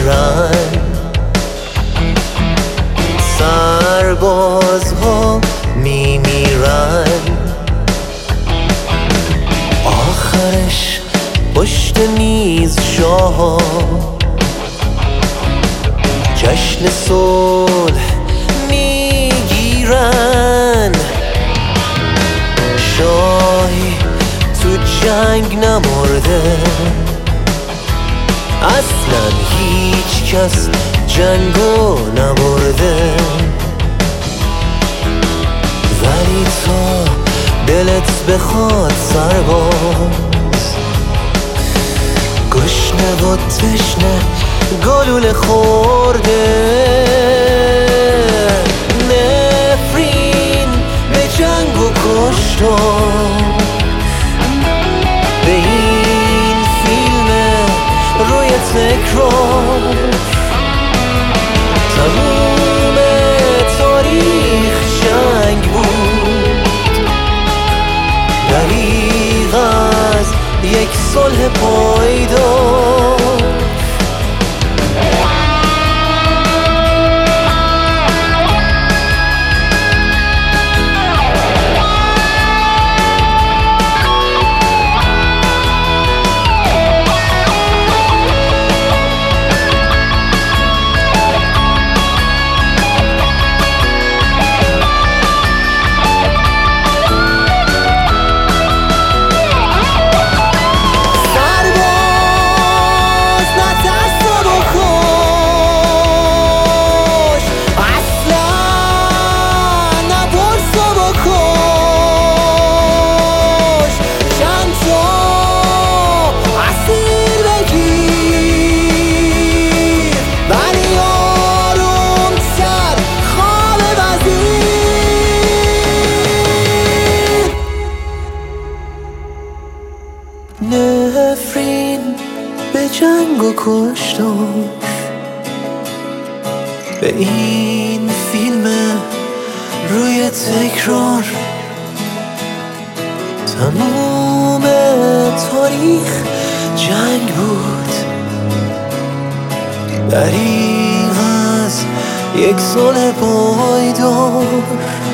میمیرن، سربازها میمیرن، آخرش پشت میز شاها جشن صلح میگیرن. شاهی تو جنگ نمرده، اصلا هیچ کس جنگو نبرده، ولی تا دلت بخواد سرباز، گشنه و تشنه گلوله خورده. نفرین به جنگ و کشتار، به این فیلم روی تکرار، تموم تاریخ جنگ بود، دریغ از یک صلح پایدار. نفرین به جنگ و کشتار، به این فیلم روی تکرار، تموم تاریخ جنگ بود، دریغ از یک صلح پایدار.